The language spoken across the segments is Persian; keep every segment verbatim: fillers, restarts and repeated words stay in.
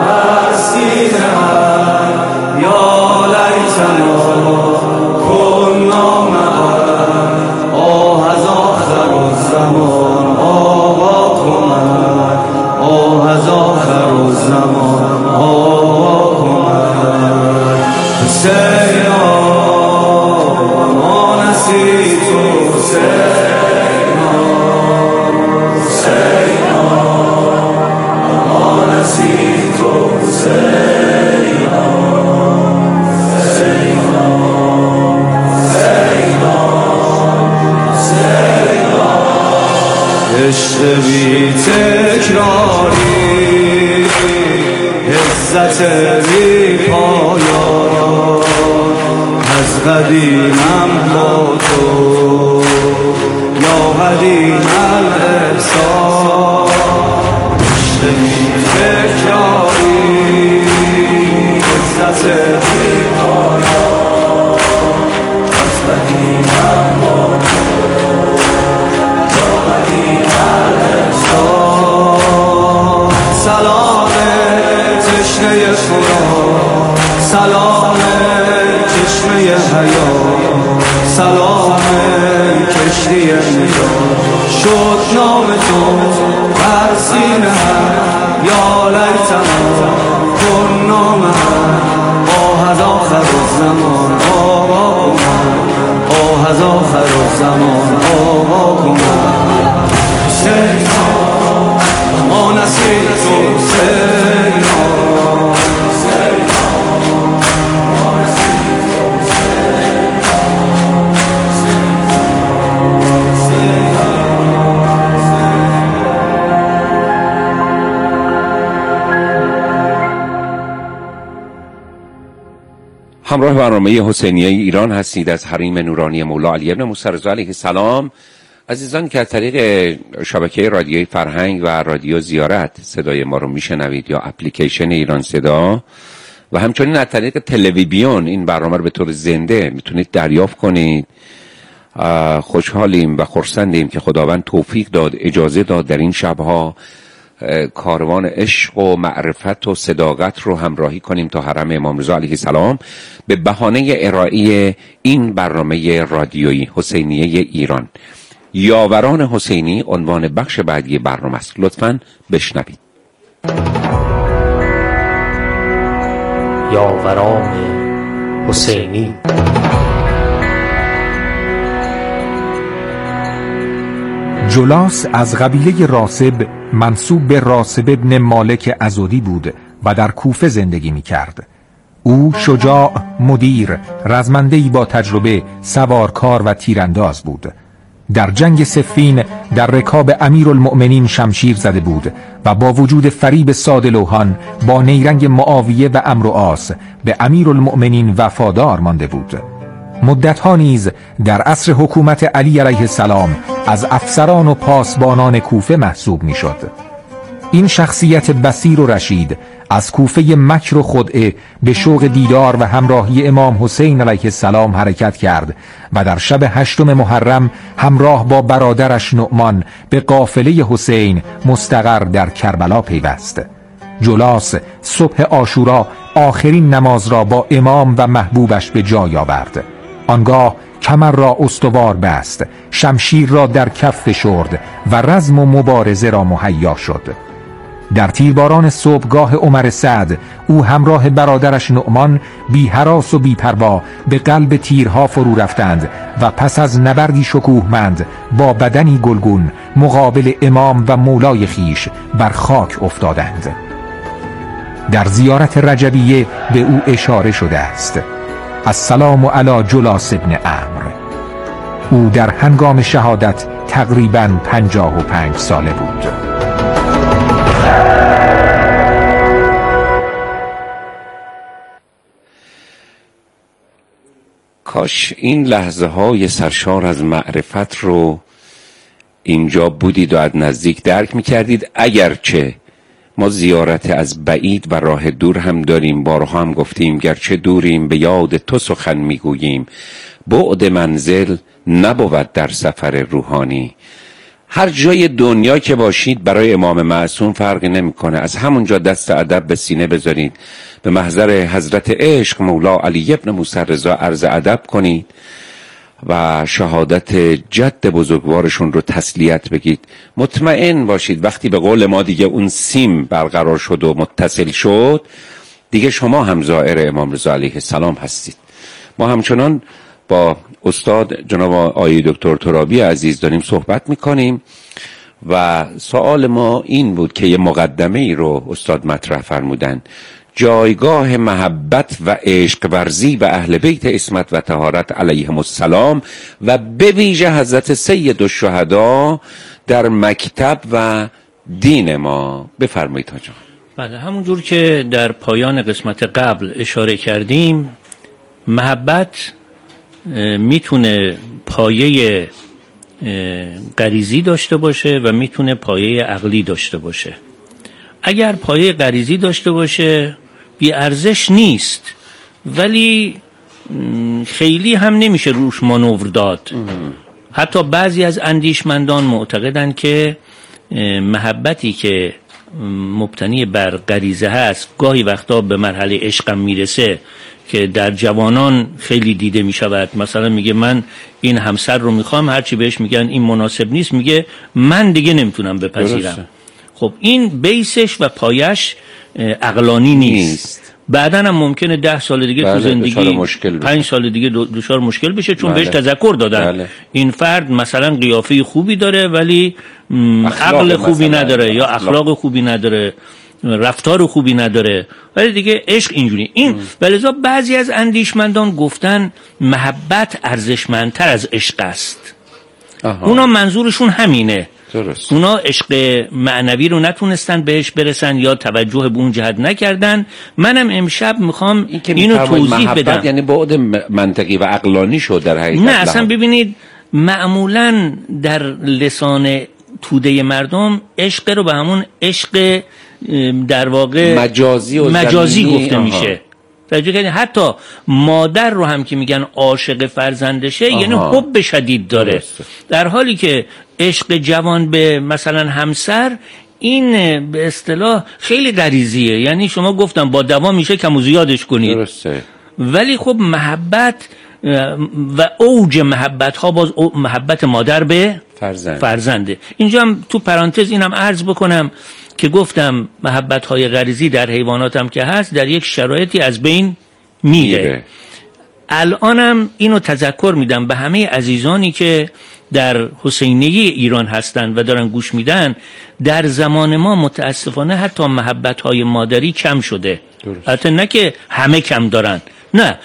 بر سینه‌ام یا لیتنا کنا معا آه از آخر الزمان آوا کمک آه از آخر الزمان آوا کمک حسینا ما نسیت حسینا حسینا ما نسیت حسینا حسینا حسینا حسینا عشق بی تکراری عزت بی پایان از قدیمم با تو یا قدیم الاحسان عشق بی تکراری عزت بی پایان از قدیمم با تو یا قدیم الاحسان سلام تشنه فرات سلام چشمه حیات سلام کشتی نجات شد نام تو بر سینه‌ام یا لیتنا کنا معا آه از آخر الزمان آوا کمک آه از آخر الزمان آوا کمک حسینا ما نسیت حسینا همراه برنامه حسینیه ایران هستید از حریم نورانی مولا علی بن موسی رضا علیه السلام. عزیزان که از طریق شبکه رادیوی فرهنگ و رادیو زیارت صدای ما رو میشنوید یا اپلیکیشن ایران صدا و همچنین از طریق تلویزیون این برنامه رو به طور زنده میتونید دریافت کنید، خوشحالیم و خرسندیم که خداوند توفیق داد، اجازه داد در این شبها کاروان عشق و معرفت و صداقت رو همراهی کنیم تا حرم امام رضا علیه السلام به بهانه ارائه این برنامه رادیویی حسینیه ایران. یاوران حسینی عنوان بخش بعدی برنامه است. لطفاً بشنوید. یاوران حسینی. جولاس از قبیله راسب منسوب به راسب ابن مالک عضدی بود و در کوفه زندگی می کرد. او شجاع، مدیر، رزمنده‌ای با تجربه، سوارکار و تیرانداز بود. در جنگ صفین در رکاب امیرالمؤمنین شمشیر زده بود و با وجود فریب ساده لوحان با نیرنگ معاویه و عمرو عاص به امیرالمؤمنین وفادار مانده بود. مدتها نیز در عصر حکومت علی علیه السلام از افسران و پاسبانان کوفه محسوب می شد. این شخصیت بصیر و رشید از کوفه مکر و خدعه به شوق دیدار و همراهی امام حسین علیه السلام حرکت کرد و در شب هشتم محرم همراه با برادرش نعمان به قافله حسین مستقر در کربلا پیوست. جولاس صبح عاشورا آخرین نماز را با امام و محبوبش به جای آورد. آنگاه کمر را استوار بست، شمشیر را در کف فشرد و رزم و مبارزه را مهیا شد. در تیرباران صبحگاه عمر سعد او همراه برادرش نعمان بی هراس و بی پروا به قلب تیرها فرو رفتند و پس از نبردی شکوهمند با بدنی گلگون مقابل امام و مولای خیش بر خاک افتادند. در زیارت رجبیه به او اشاره شده است: السلام علی جولاس ابن عمرو. او در هنگام شهادت تقریباً پنجاه و پنج ساله بود. کاش این لحظه های سرشار از معرفت رو اینجا بودید و از نزدیک درک میکردید. اگرچه ما زیارت از بعید و راه دور هم داریم، بارها هم گفتیم گرچه دوریم به یاد تو سخن میگوییم، بعد منزل نبود در سفر روحانی. هر جای دنیا که باشید برای امام معصوم فرقی نمیکنه. از همونجا دست ادب به سینه بذارید، به محضر حضرت عشق مولا علی ابن موسی رضا عرض ادب کنید و شهادت جد بزرگوارشون رو تسلیت بگید. مطمئن باشید وقتی به قول ما دیگه اون سیم برقرار شد و متصل شد، دیگه شما هم زائر امام رضا علیه السلام هستید. ما همچنان با استاد جناب آقای دکتر ترابی عزیز داریم صحبت میکنیم و سوال ما این بود که یه مقدمه ای رو استاد مطرح فرمودن: جایگاه محبت و عشق ورزی و اهل بیت عصمت و طهارت علیهم السلام و به ویژه حضرت سید الشهدا در مکتب و دین ما. بفرمایید حاج آقا. بله، همونجور که در پایان قسمت قبل اشاره کردیم، محبت میتونه پایه غریزی داشته باشه و میتونه پایه عقلی داشته باشه. اگر پایه غریزی داشته باشه بی ارزش نیست، ولی خیلی هم نمیشه روش مانور داد. حتی بعضی از اندیشمندان معتقدن که محبتی که مبتنی بر غریزه هست گاهی وقتا به مرحله عشقم میرسه که در جوانان خیلی دیده می شود. مثلا میگه من این همسر رو میخوام، هرچی بهش میگن این مناسب نیست میگه من دیگه نمیتونم بپذیرم. خب این بیسش و پایش عقلانی نیست, نیست. بعداً هم ممکنه ده سال دیگه تو زندگی پنج سال دیگه دچار مشکل بشه، چون بله. بهش تذکر دادن بله. این فرد مثلا قیافه خوبی داره ولی عقل خوبی نداره یا اخلاق خوبی نداره، رفتار خوبی نداره، ولی دیگه عشق اینجوری این. ولذا بعضی از اندیشمندان گفتن محبت ارزشمندتر از عشق است. آها. اونا منظورشون همینه. درست. اونا عشق معنوی رو نتونستن بهش برسن یا توجه به اون جهت نکردن. منم امشب میخوام این اینو توضیح بدم. یعنی بعد منطقی و عقلانی شد در حقیقت. نه اصلا ببینید، معمولا در لسان توده مردم عشق رو به همون عشق در واقع مجازی و مجازی گفته آها. میشه. حتی مادر رو هم که میگن عاشق فرزندشه آها. یعنی حب شدید داره درسته. در حالی که عشق جوان به مثلا همسر این به اصطلاح خیلی غریزیه، یعنی شما گفتم با دوام میشه کم و زیادش کنید درسته. ولی خب محبت و اوج محبت ها باز محبت مادر به فرزند. فرزنده. اینجا هم تو پرانتز اینم عرض بکنم که گفتم محبت های غریزی در حیوانات هم که هست در یک شرایطی از بین میره. الانم اینو تذکر میدم به همه عزیزانی که در حسینیه ایران هستن و دارن گوش میدن، در زمان ما متاسفانه حتی محبت های مادری کم شده. حتی نه که همه کم دارن، نه،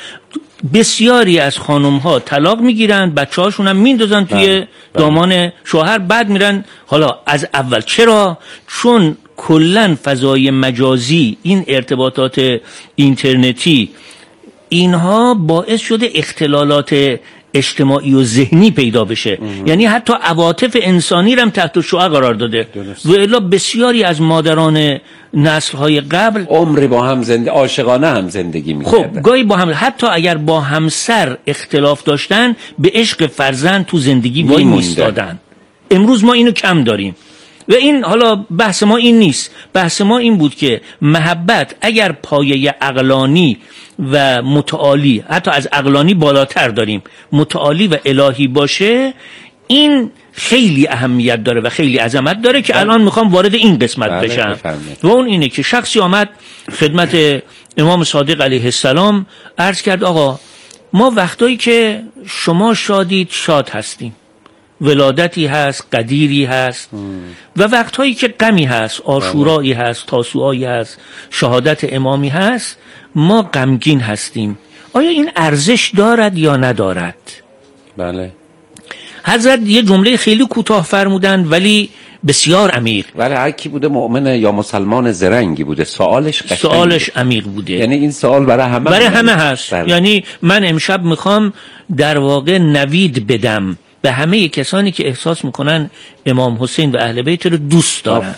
بسیاری از خانم ها طلاق میگیرن، بچه هاشون هم میندازن توی بله. دامان شوهر، بعد میرن. حالا از اول چرا؟ چون کلن فضای مجازی، این ارتباطات اینترنتی، اینها باعث شده اختلالات اجتماعی و ذهنی پیدا بشه. امه. یعنی حتی عواطف انسانی رو هم تحت شعاع قرار داده. و الا بسیاری از مادران نسل‌های قبل عمر با هم زنده عاشقانه هم زندگی می‌کردن. خب گاهی با هم، حتی اگر با همسر اختلاف داشتن، به عشق فرزند تو زندگی وای می‌ایستادن. امروز ما اینو کم داریم و این حالا بحث ما این نیست. بحث ما این بود که محبت اگر پایه عقلانی و متعالی، حتی از عقلانی بالاتر داریم، متعالی و الهی باشه، این خیلی اهمیت داره و خیلی عظمت داره که الان میخوام وارد این قسمت بشم. و اون اینه که شخصی آمد خدمت امام صادق علیه السلام عرض کرد آقا ما وقتایی که شما شادید شاد هستیم، ولادتی هست، قدیری هست، و وقتهایی که غمی هست، عاشورایی هست، تاسوعایی هست، شهادت امامی هست، ما غمگین هستیم. آیا این ارزش دارد یا ندارد؟ بله. حضرت یه جمله خیلی کوتاه فرمودن ولی بسیار عمیق. ولی هر کی بوده مؤمن یا مسلمان زرنگی بوده، سوالش قشنگه، سوالش عمیق بوده. یعنی این سوال برای همه برای همه هست. بله. یعنی من امشب میخوام در واقع نوید بدم به همه کسانی که احساس میکنن امام حسین و اهل بیت رو دوست دارن.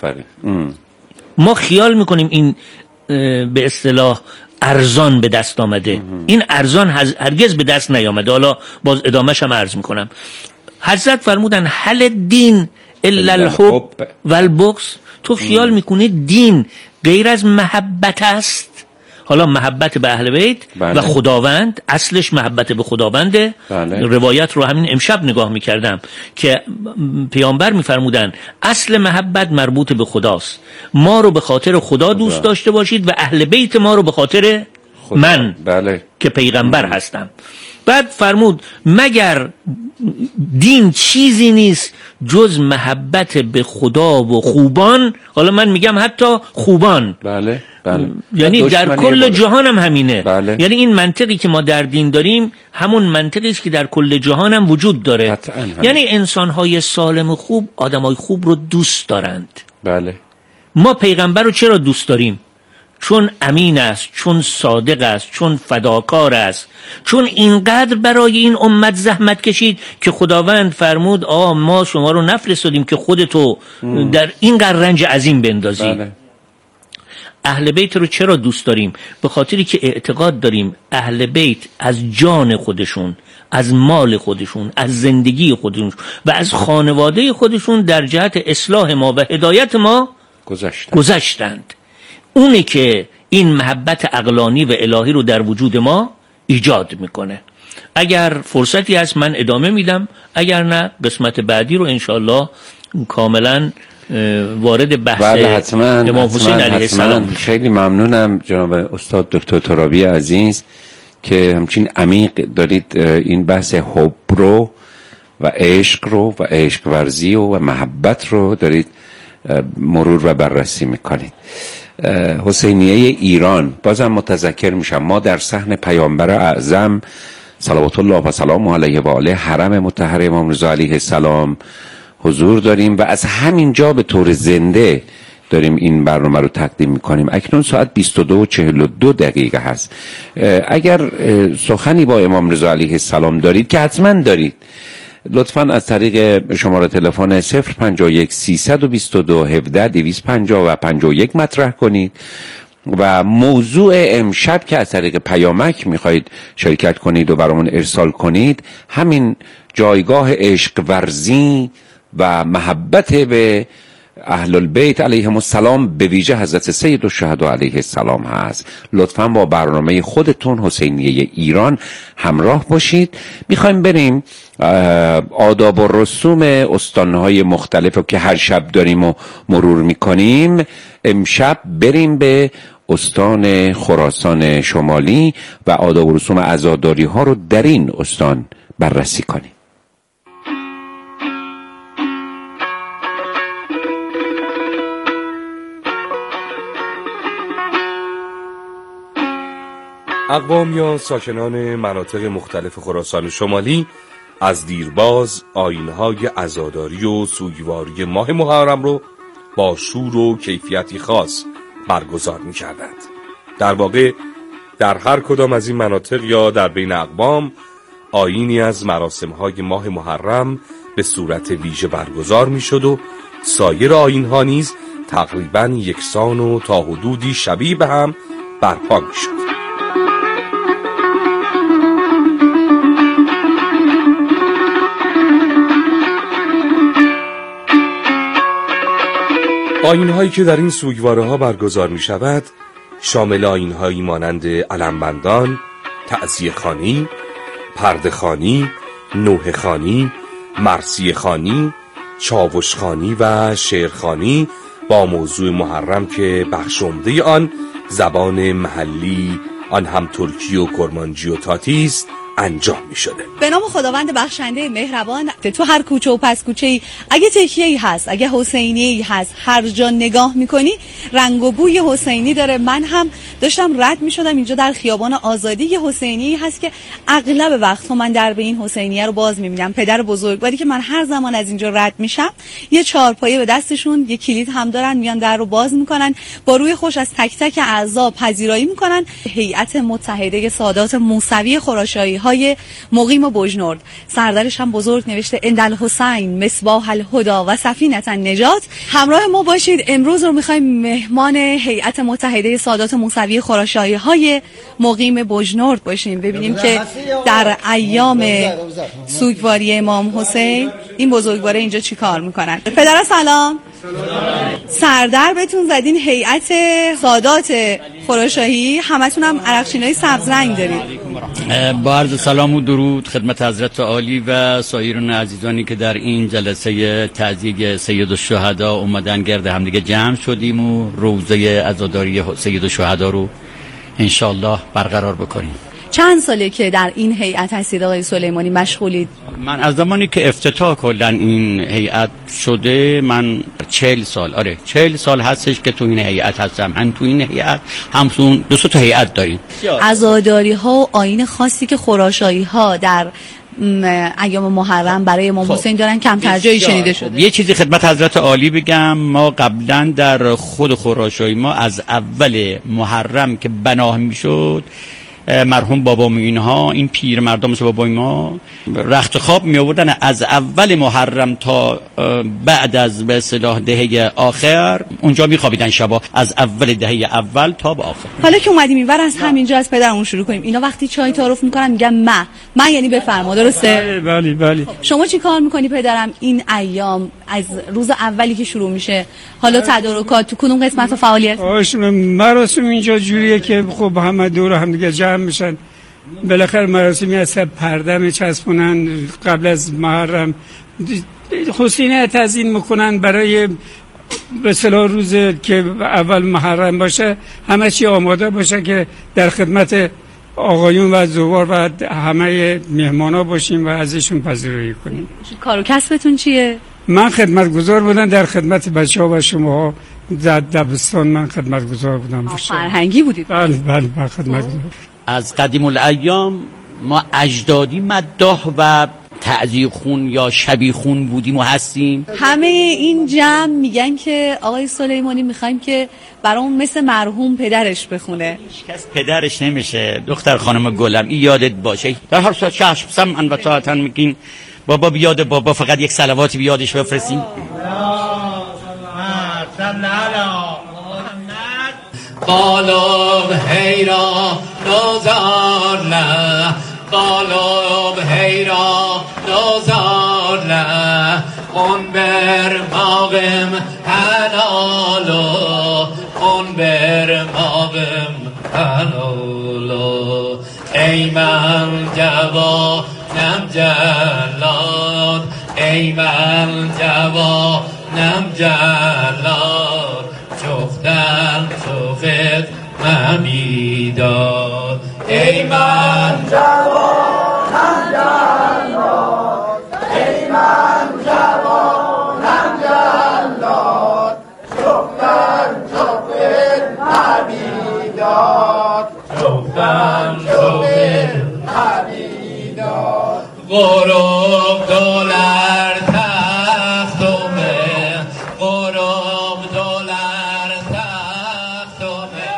ما خیال میکنیم این به اصطلاح ارزان به دست آمده. ام. این ارزان هرگز به دست نیامده. حالا باز ادامهش هم عرض میکنم. حضرت فرمودن حل دین الا الحب و البغض. تو خیال میکنی دین غیر از محبت است؟ حالا محبت به اهل بیت بله. و خداوند اصلش محبت به خداونده. بله. روایت رو همین امشب نگاه میکردم که پیامبر میفرمودن اصل محبت مربوط به خداست، ما رو به خاطر خدا دوست خدا. داشته باشید و اهل بیت ما رو به خاطر خدا. من بله. که پیغمبر ام. هستم. بعد فرمود مگر دین چیزی نیست جز محبت به خدا و خوبان. حالا من میگم حتی خوبان بله بله. یعنی در کل جهان هم همینه بله. یعنی این منطقی که ما در دین داریم همون منطقی است که در کل جهان هم وجود داره. یعنی انسان‌های سالم و خوب آدمای خوب رو دوست دارند بله. ما پیغمبر رو چرا دوست داریم؟ چون امین است، چون صادق است، چون فداکار است، چون اینقدر برای این امت زحمت کشید که خداوند فرمود آه ما شما رو نفرستادیم که خودتو ام. در اینقدر رنج عظیم بندازی بله. اهل بیت رو چرا دوست داریم؟ به خاطری که اعتقاد داریم اهل بیت از جان خودشون، از مال خودشون، از زندگی خودشون و از خانواده خودشون در جهت اصلاح ما و هدایت ما گذشتند, گذشتند. اونه که این محبت عقلانی و الهی رو در وجود ما ایجاد میکنه. اگر فرصتی هست من ادامه میدم، اگر نه قسمت بعدی رو انشالله کاملا وارد بحث امام حسین علیه السلام. خیلی ممنونم جناب استاد دکتر ترابی عزیز که همچین عمیق دارید این بحث حب رو و عشق رو و عشق ورزی و محبت رو دارید مرور و بررسی میکنید. حسینیه ایران، بازم متذکر میشم ما در صحن پیامبر اعظم صلوات الله و سلامه علیه و آله حرم مطهر امام رضا علیه السلام حضور داریم و از همین جا به طور زنده داریم این برنامه رو تقدیم میکنیم. اکنون ساعت بیست و دو و چهل و دو دقیقه هست. اگر سخنی با امام رضا علیه السلام دارید که حتما دارید، لطفاً از طریق شماره تلفن صفر پنجاه و یک سیصد و بیست و دو هفده دویست و پنجاه و پنجاه و یک مطرح کنید و موضوع امشب که از طریق پیامک میخواید شرکت کنید و برامون ارسال کنید همین جایگاه عشق ورزی و محبت به اهل البیت علیهم السلام به ویژه حضرت سید الشهدا علیه السلام هست. لطفاً با برنامه خودتون حسینیه ایران همراه باشید. میخوایم بریم آداب و رسوم استانهای مختلف که هر شب داریم و مرور میکنیم. امشب بریم به استان خراسان شمالی و آداب و رسوم عزاداری ها رو در این استان بررسی کنیم. اقوامیان ساکنان مناطق مختلف خراسان شمالی از دیرباز آیین‌های عزاداری و سوگواری ماه محرم رو با شور و کیفیتی خاص برگزار می‌کردند. در واقع در هر کدام از این مناطق یا در بین اقوام آیینی از مراسم‌های ماه محرم به صورت ویژه برگزار می‌شد و سایر آیین‌ها نیز تقریباً یکسان و تا حدودی شبیه به هم برپا می‌شد. آیین‌هایی که در این سوگواره‌ها برگزار می‌شود شامل آیین‌هایی مانند علمبندان، تعزیه‌خوانی، پرده‌خوانی، نوحه‌خوانی، مرثیه‌خوانی، چاوش‌خوانی و شعرخوانی با موضوع محرم که بخش عمده آن زبان محلی آن هم ترکی و کرمانجی و تاتی است انجام می شده. به نام خداوند بخشنده مهربان. تو هر کوچه و پس کوچه ای اگه تکیه ای هست، اگه حسینی ای هست، هر جا نگاه میکنی رنگ و بوی حسینی داره. من هم داشتم رد می شدم اینجا در خیابان آزادی یه حسینی هست که اغلب وقت من در به این حسینیه رو باز میبینم. پدر بزرگواری که من هر زمان از اینجا رد میشم یه چهارپایه به دستشون، یه کلید هم دارن، میان در رو باز میکنن، با روی خوش از تک تک اعضا پذیرایی میکنن. هیئت متحده سادات موسوی خراشایی های مقیم بجنورد. سردرش هم بزرگ نوشته اندل حسین مصباح الهدا و سفینة النجات. همراه ما باشید. امروز رو میخوایم مهمان هیئت متحده سادات موسوی خراشاهی های مقیم بجنورد باشیم، ببینیم که در ایام سوگواری امام حسین این بزرگواره اینجا چی کار میکنن. پدر سلام. سردر بهتون زدین هیئت سادات خراشاهی، همتون هم عرقچینای سبز رنگ دارید. با عرض سلام و درود خدمت حضرت عالی و سایرین عزیزانی که در این جلسه تعزیه سید الشهدا اومدن گرد همدیگه جمع شدیم و روزه عزاداری سید الشهدا رو انشالله برقرار بکنیم. چند ساله که در این هیئت هستید آقای سلیمانی، مشغولید؟ من از زمانی که افتتاح کردن این هیئت شده من چهل سال آره چهل سال هستش که تو این هیئت هستم. هم تو این هیئت همون دو تا هیئت داریم. عزاداری ها و آیین خاصی که خراشاهی ها در ایام محرم برای امام حسین دارن کمتر جایی شنیده شده. یه چیزی خدمت حضرت عالی بگم، ما قبلا در خود خراشاهی ما از اول محرم که بنا میشد مرحوم بابا اینها این پیر مردم مثل بابا ما رخت خواب می آوردن از اول محرم تا بعد از به اصطلاح دهه آخر اونجا می خوابیدن شبا، از اول دهه اول تا به آخر. حالا که اومدیم اینور از همینجا از پدرمون شروع کنیم. اینا وقتی چای تعارف میکنن میگن ما ما یعنی بفرما، درسته؟ بله بله. شما چی کار میکنی پدرم این ایام از روز اولی که شروع میشه؟ حالا تدارکات تو کدوم قسمت فعالیت؟ آش مراسم اینجا جوریه که خب همه دور هم دیگه جمع میشن، بالاخره مراسمی هست پرده میچسبونن قبل از محرم، حسینه تزیین میکنن برای به اصطلاح روز که اول محرم باشه همه چی آماده باشه که در خدمت آقایون و زوار و همه مهمانا باشیم و ازشون پذیرایی کنیم. کار و کسبتون چیه؟ من خدمتگزار بودم در خدمت بچه ها و شما ها در دبستان. من خدمتگزار بودم. فرهنگی بودید؟ بله بله من خدمتگزار. از قدیم الایام ما اجدادی مداح و تعزیه خون یا شبیه خون بودیم و هستیم. همه این جمع میگن که آقای سلیمانی میخوایم که برامون مثل مرحوم پدرش بخونه. هیچ کس پدرش نمیشه دختر خانم گلم، این یادت باشه. در هر صورت چشم سمعا و طاعتا میگین بابا بیاد بابا، فقط یک صلواتی بیادش بفرستیم. قالب هیرا نوزار له قالب هیرا نوزار له اون بر ماغم حلالو اون بر ماغم حلالو ای من جوانم جلاد ای من جوانم جلاد جفتن سوخت ممیداد ای من جوانم جلاد ای من جوانم جلاد جفتن سوخت ممیداد جفتن سوخت ممیداد غروب دولر تختومه غروب دولر تختومه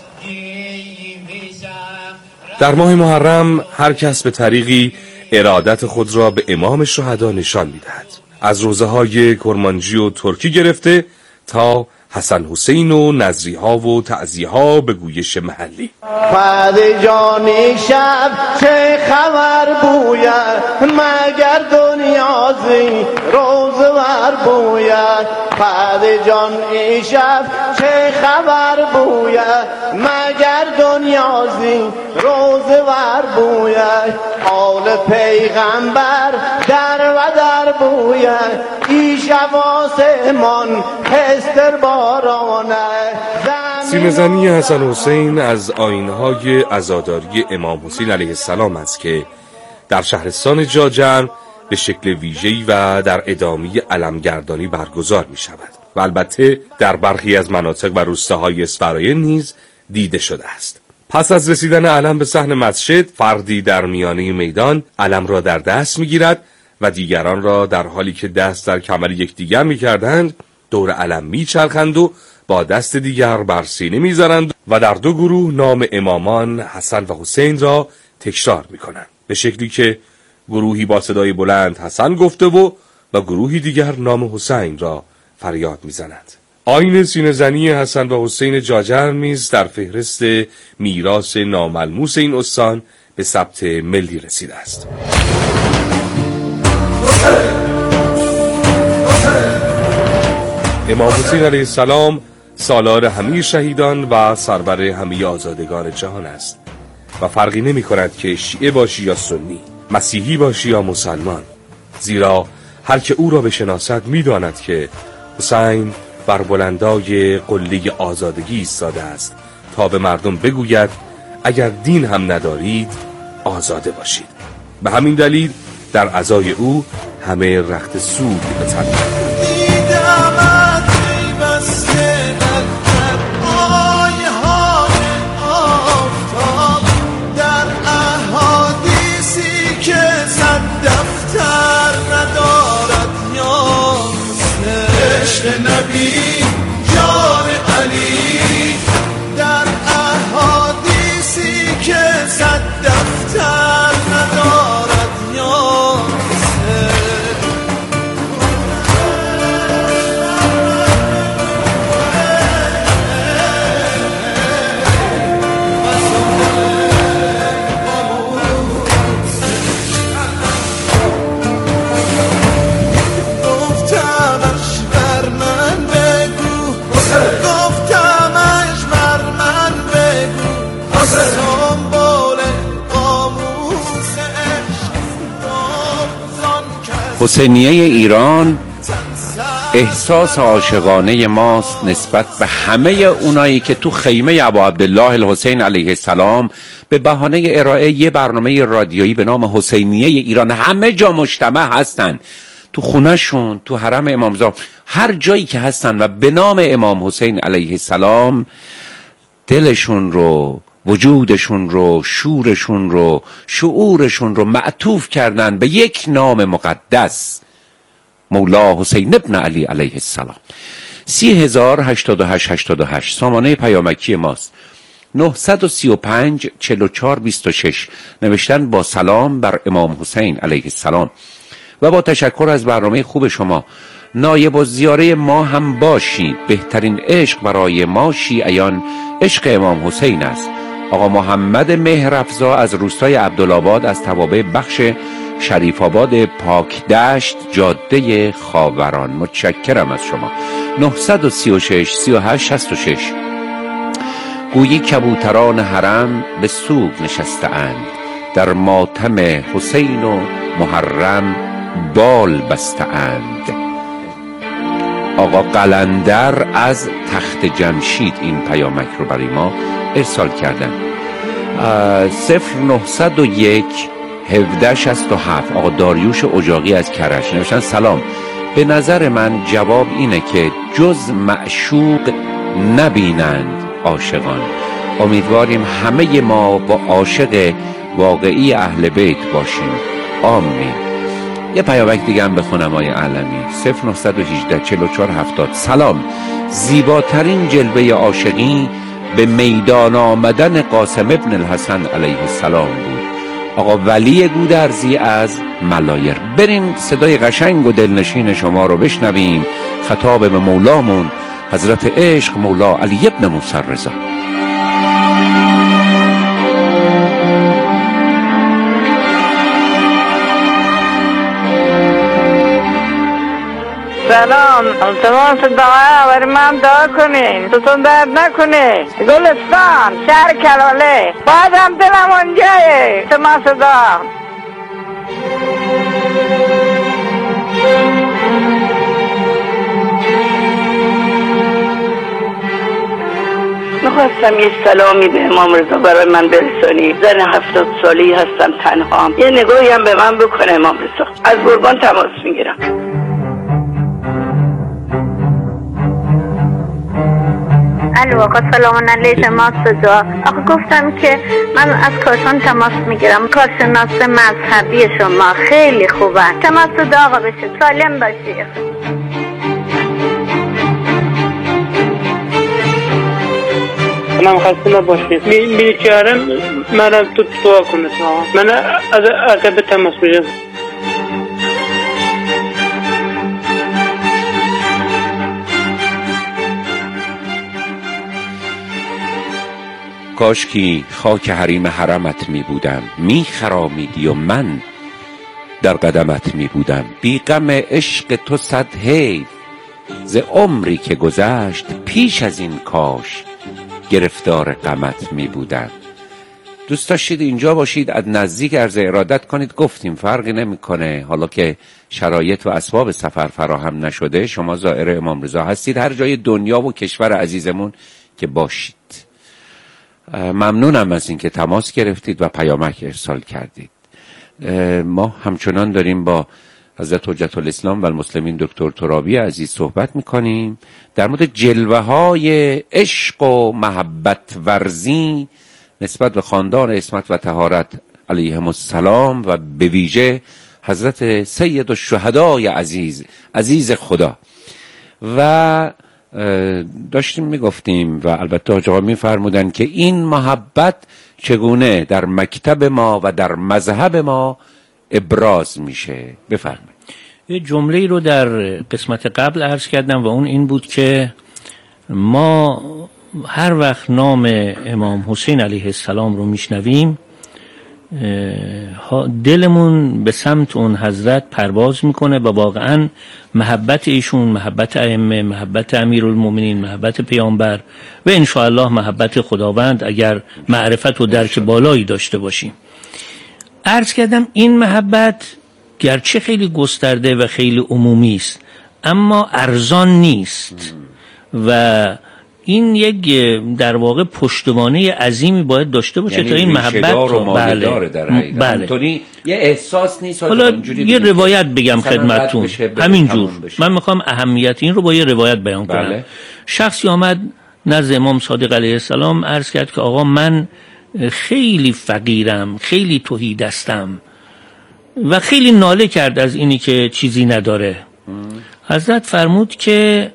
در ماه محرم هر کس به طریقی ارادت خود را به امام شهدا نشان می‌دهد. از روزه های کرمانجی و ترکی گرفته تا حسن حسین و نظری ها و تعزیه ها به گویش محلی. فرد جانی شب چه خبر بوید مگر دنیازی روزور بوید فرد جانی شب چه خبر بوید مگر دنیازی روزور بوید حال پیغمبر در و در بوید ای شب آسمان هستر بارانه. سینه‌زنی حسن حسین از آیین‌های عزاداری امام حسین علیه السلام است که در شهرستان جاجر به شکل ویژه‌ای و در ادامه علمگردانی برگزار می شود و البته در برخی از مناطق و روستاهای اسفراین نیز دیده شده است. پس از رسیدن علم به صحن مسجد، فردی در میانه میدان علم را در دست می گیرد و دیگران را در حالی که دست در کمر یکدیگر می کردند دور علم می چرخند و با دست دیگر بر سینه می زنند و در دو گروه نام امامان حسن و حسین را تکرار می کنند. به شکلی که گروهی با صدای بلند حسن گفته و و گروهی دیگر نام حسین را فریاد میزنند. آیین سینه‌زنی حسن و حسین جاجر نیز در فهرست میراث ناملموس این استان به ثبت ملی رسیده است. امام حسین علیه السلام سالار همه شهیدان و سرور همه آزادگان جهان است و فرقی نمی کند که شیعه باشی یا سنی، مسیحی باشی یا مسلمان، زیرا هر که او را بشناسد می داند که حسین بر بلندای قله آزادگی ایستاده است تا به مردم بگوید اگر دین هم ندارید آزاده باشید. به همین دلیل در عزای او همه رخت سود به تن نبی جان علی در احادیثی که صد دفتر ندارد یا حسینیه ایران احساس عاشقانه ماست نسبت به همه اونایی که تو خیمه ابا عبدالله الحسین علیه السلام به بهانه ارائه یه برنامه رادیویی به نام حسینیه ایران همه جا مجتمع هستن، تو خونهشون، تو حرم امامزاده، هر جایی که هستن و به نام امام حسین علیه السلام دلشون رو، وجودشون رو، شورشون رو، شعورشون رو معطوف کردن به یک نام مقدس، مولا حسین ابن علی علیه السلام. سی هزار هشتاد و هشت هشتاد و هشت سامانه پیامکی ماست. نهصد و سی و پنج چهل و چهار بیست و شش نوشتن با سلام بر امام حسین علیه السلام و با تشکر از برنامه خوب شما. نایب الزیاره ما هم باشید. بهترین عشق برای ما شیعیان عشق امام حسین است. آقا محمد مهرافزا از روستای عبدالآباد از توابع بخش شریف آباد پاک دشت جاده خاوران. متشکرم از شما. نهصد و سی و شش سی و هشت شصت و شش گویی کبوتران حرم به سوگ نشسته اند، در ماتم حسین و محرم بال بسته اند. آقا قلندر از تخت جمشید این پیامک رو برای ما ارسال کردن. صفر نهصد و یک هفده شصت و هفت آقا داریوش اجاقی از کرج نوشتن سلام، به نظر من جواب اینه که جز معشوق نبینند عاشقان. امیدواریم همه ما با عاشق واقعی اهل بیت باشیم. آمین. یه پیامک دیگه هم بخونم آقای علمی. صفر نهصد و هجده چهل و چهار هفتاد سلام، زیباترین جلوه عاشقی به میدان آمدن قاسم ابن الحسن علیه السلام بود. آقا ولی گودرزی از ملایر. بریم صدای قشنگ و دلنشین شما رو بشنویم. خطاب به مولامون حضرت عشق مولا علی ابن موسی رضا. سلام، التماس دعا برای من دعا کنین، ستون درد نکنه. گلستان، شهر کلاله، بعدم دلم اونجایه. التماس دعا. میخواستم یه سلامی به امام رضا برای من برسانی. زن هفتاد سالی هستم، تنهام. یه نگاهی هم به من بکنه امام رضا. از گرگان تماس میگیرم. الو آقا سلام علیکم. ما سجا آقا گفتم که من از کارتون تماس میگیرم. کارشناس مذهبی شما خیلی خوبه. تماس دعا آقا بشه. سالم باشی. من خسته نباشید. می میچارم مرا تو دعا کنید. من از عقب تماس میگیرم. کاش کی خاک حریم حرمت می بودم، می خرامیدی و من در قدمت می بودم. بی غم عشق تو صد حیف ز عمری که گذشت، پیش از این کاش گرفتار غمت می بودم. دوست داشتید اینجا باشید، از نزدیک عرض ارادت کنید. گفتیم فرقی نمیکنه، حالا که شرایط و اسباب سفر فراهم نشده شما زائر امام رضا هستید، هر جای دنیا و کشور عزیزمون که باشید. ممنونم از اینکه تماس گرفتید و پیامک ارسال کردید. ما همچنان داریم با حضرت حجت الاسلام و المسلمین دکتر ترابی عزیز صحبت میکنیم در مورد جلوه های عشق و محبت ورزی نسبت به خاندان عصمت و طهارت علیهم السلام و به ویژه حضرت سید الشهدای عزیز عزیز خدا. و داشتیم میگفتیم و البته حاج آقا میفرمودن که این محبت چگونه در مکتب ما و در مذهب ما ابراز میشه. بفرمایید. یه جمله‌ای رو در قسمت قبل عرض کردم و اون این بود که ما هر وقت نام امام حسین علیه السلام رو میشنویم دلمون به سمت اون حضرت پرواز میکنه و واقعا محبت ایشون، محبت ائمه، محبت امیرالمومنین، محبت پیامبر و انشاءالله محبت خداوند اگر معرفت و درک بالایی داشته باشیم. عرض کردم این محبت گرچه خیلی گسترده و خیلی عمومی است اما ارزان نیست و این یک در واقع پشتوانه عظیمی باید داشته باشه یعنی تا این محبت رو بله در حقیقت بله. همینطوری یه احساس نیست. حالا یه روایت بگم خدمتتون همینجور من میخوام اهمیت این رو با یه روایت بیان کنم. بله. شخصی آمد نزد امام صادق علیه السلام عرض کرد که آقا من خیلی فقیرم، خیلی تهیدستم و خیلی ناله کرد از اینی که چیزی نداره. حضرت فرمود که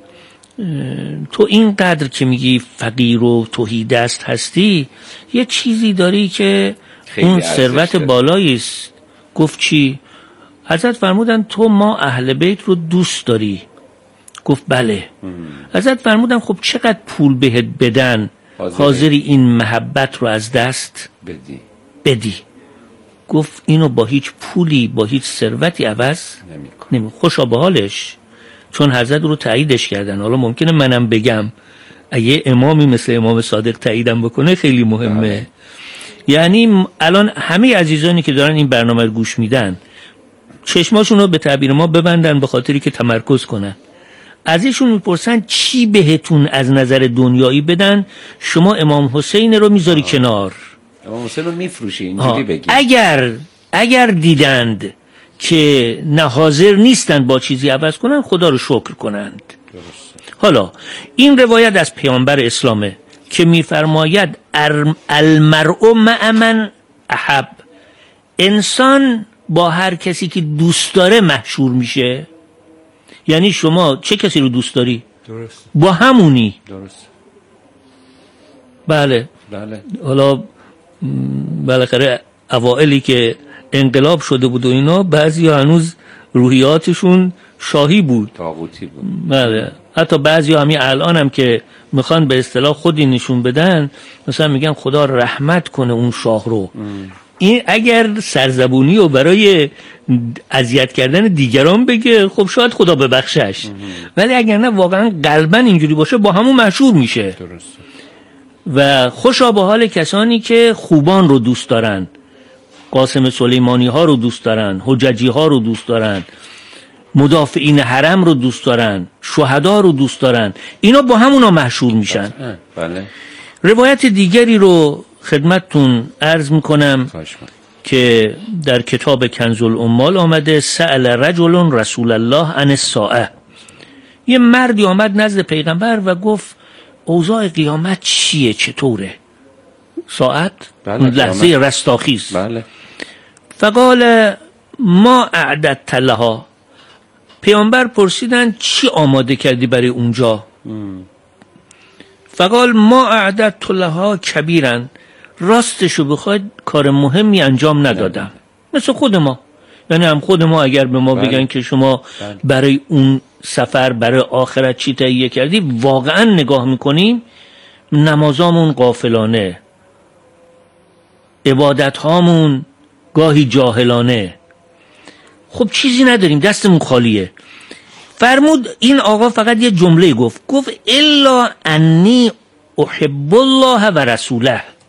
تو اینقدر که میگی فقیر و تهیدست هستی یه چیزی داری که اون ثروت بالایی است. گفت چی؟ حضرت فرمودن تو ما اهل بیت رو دوست داری؟ گفت بله. حضرت فرمودن خب چقدر پول بهت بدن حاضری این محبت رو از دست بدی؟ بدی. گفت اینو با هیچ پولی با هیچ ثروتی عوض نمی. خوشا به حالش، چون حضرت رو تاییدش کردن. حالا ممکنه منم بگم اگه امامی مثل امام صادق تاییدم بکنه خیلی مهمه. آه. یعنی الان همه عزیزانی که دارن این برنامه رو گوش میدن چشماشون رو به تعبیر ما ببندن به خاطری که تمرکز کنن. از ایشون میپرسن چی بهتون از نظر دنیایی بدن، شما امام حسین رو میذاری آه. کنار، امام حسین رو میفروشی اینجوری بگی. اگر اگر دیدند که نه حاضر نیستن با چیزی عوض کنن خدا رو شکر کنند. درست. حالا این روایت از پیامبر اسلامه که میفرماید المرء مع من احب، انسان با هر کسی که دوست داره محشور میشه. یعنی شما چه کسی رو دوست داری؟ درست. با همونی. درست. بله. بله. حالا بالاخره اوائلی که انقلاب شده بود و اینا بعضی هنوز روحیاتشون شاهی بود، طاغوتی بود. بله. حتی بعضی همین الان هم که میخوان به اصطلاح خودی نشون بدن مثلا میگن خدا رحمت کنه اون شاه رو. ام. این اگر سرزبونی و برای اذیت کردن دیگران بگه خب شاید خدا ببخشش، ولی اگر نه واقعا قلبا اینجوری باشه با همون مشهور میشه. درست. و خوشا به حال کسانی که خوبان رو دوست دارن، قاسم سلیمانی ها رو دوست دارن، حججی ها رو دوست دارن، مدافعین حرم رو دوست دارن، شهدا رو دوست دارن، اینا با همونا محشور میشن. بله. روایت دیگری رو خدمتتون عرض میکنم که در کتاب کنز الاموال آمده سأل رجل رسول الله عن الساعه. یه مردی آمد نزد پیغمبر و گفت اوضاع قیامت چیه، چطوره؟ ساعت بله. لحظه رستاخیز. بله. فقال ما اعددت لها. پیامبر پرسیدن چی آماده کردی برای اونجا؟ م. فقال ما اعددت لها کبیرن، راستشو بخواید کار مهمی انجام ندادم. مثل خود ما، یعنی هم خود ما اگر به ما بگن که شما برای اون سفر برای آخرت چی تهیه کردی، واقعا نگاه میکنیم نمازامون غافلانه، عبادت هامون گاهی جاهلانه، خب چیزی نداریم، دستمون خالیه. فرمود این آقا فقط یه جمله گفت، گفت الا انی احب الله و رسوله.